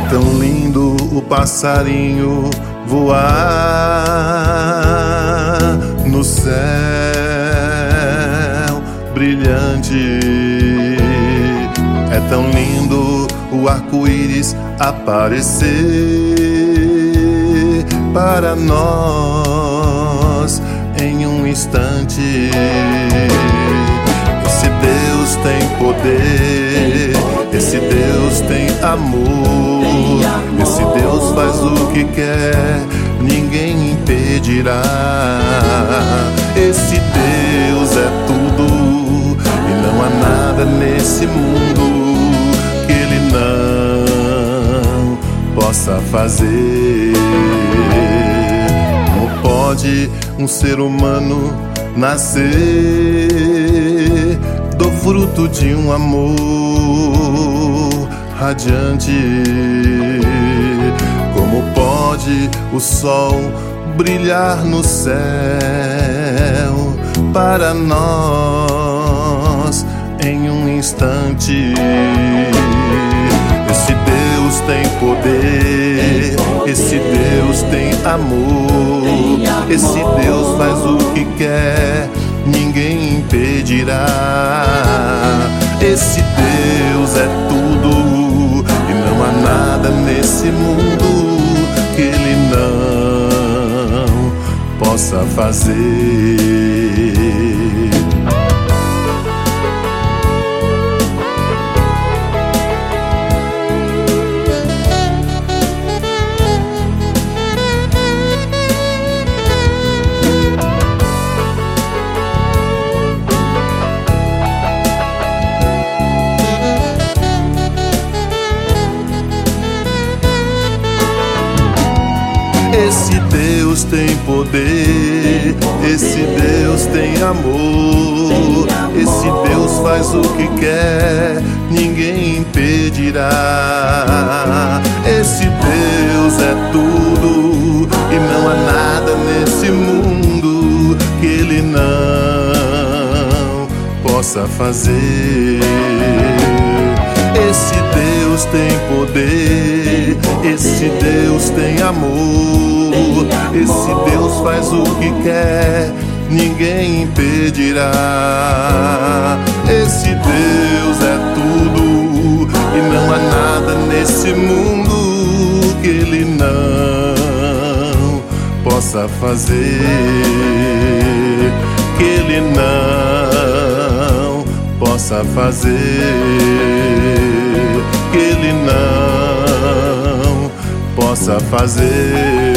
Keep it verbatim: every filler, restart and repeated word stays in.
tão lindo o passarinho voar no céu brilhante. É tão lindo o arco-íris aparecer para nós em um instante. Esse Deus tem poder, esse Deus tem amor, esse Deus faz o que quer, ninguém impedirá. Esse Deus é tudo e não há nada nesse mundo que Ele não possa fazer. Como pode um ser humano nascer do fruto de um amor radiante? Como pode o sol brilhar no céu para nós em um instante? Esse Deus tem poder, esse Deus tem amor, esse Deus faz o que quer, ninguém impedirá. Esse Deus é tudo e não há nada nesse mundo que Ele não possa fazer. Esse Deus tem poder, esse Deus tem amor, esse Deus faz o que quer, ninguém impedirá. Esse Deus é tudo e não há nada nesse mundo que Ele não possa fazer. Esse Deus tem poder, esse Deus tem amor, esse Deus faz o que quer, ninguém impedirá. Esse Deus é tudo e não há nada nesse mundo que Ele não possa fazer, que Ele não possa fazer, que Ele não possa fazer.